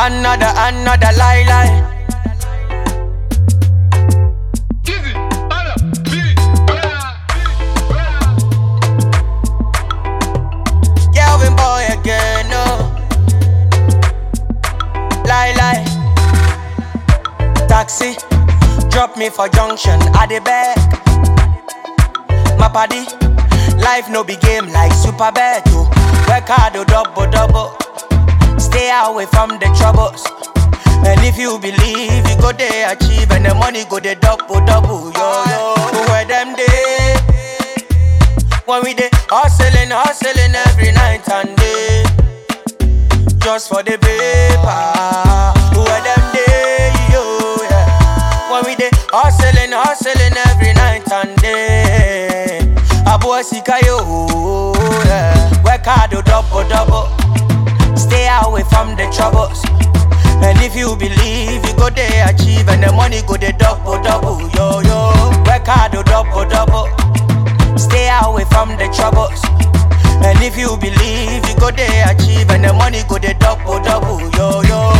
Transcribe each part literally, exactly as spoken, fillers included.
Another, another lie, lie. Kelvin boy again, no. Lie, lie. Taxi, drop me for junction, I dey beg. My paddy, life no be game like super bet, oh. Work hard, oh, double, double. Stay away from the troubles. And if you believe, you go there achieve, and the money go there double, double, yo, yo. Where them day? When we dey hustling, hustling every night and day, just for the paper. Where them day, yo, yeah. When we dey hustling, hustling every night and day, Abu Sika, yo, yeah. Work hard, oh, double, double. Stay away from the troubles. And if you believe, you go there achieve, and the money go there double, double, yo, yo. Work hard, oh, double, double. Stay away from the troubles. And if you believe, you go there achieve, and the money go there double, double, yo, yo.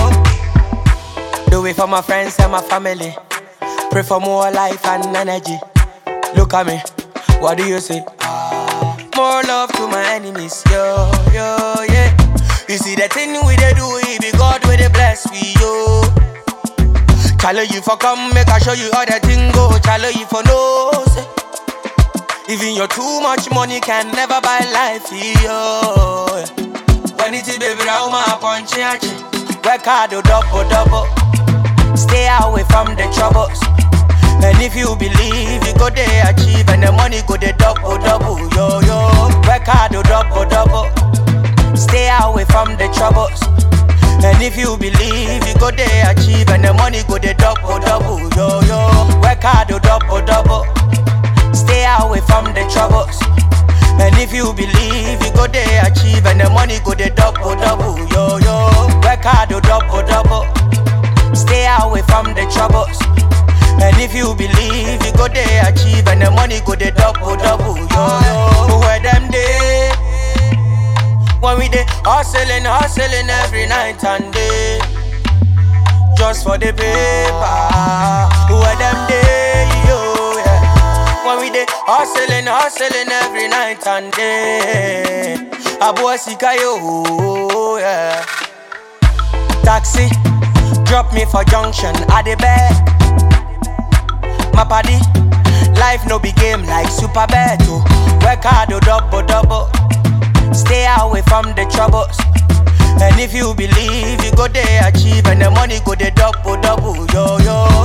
Do it for my friends and my family. Pray for more life and energy. Look at me, what do you say? More love to my enemies, yo, yo, yeah. You see the thing we dey do, it be God with the bless we, yo. Challenge you for come, make I show you how the thing go. Challenge you for no, say. Even your too much money can never buy life, yo. When it is baby, now my punch, work hard, oh, double, double. Stay away from the troubles. And if you believe, you go there achieve, and the money go there double, double, yo, yo. Work hard, oh, double, double. Stay away from the troubles. And if you believe, you go there achieve, and the money go there double, double, yo, yo. Work hard, oh, double, double. Stay away from the troubles. And if you believe, you go there achieve, and the money go there double, double, yo, yo. Work hard, oh, double, double. Stay away from the troubles. And if you believe, you go there achieve, and the money go there double, double, yo, yo. Where them day? When we dey hustling, hustling every night and day, just for the paper. Where them day, yo, yeah. When we dey hustling, hustling every night and day, Abu Sika, yo, yeah. Taxi, drop me for junction, I dey beg. My paddy, life no be game like super bet, oh. Work hard, oh, double, double. Stay away from the troubles. And if you believe, you go there achieve, and the money go there double, double, yo, yo.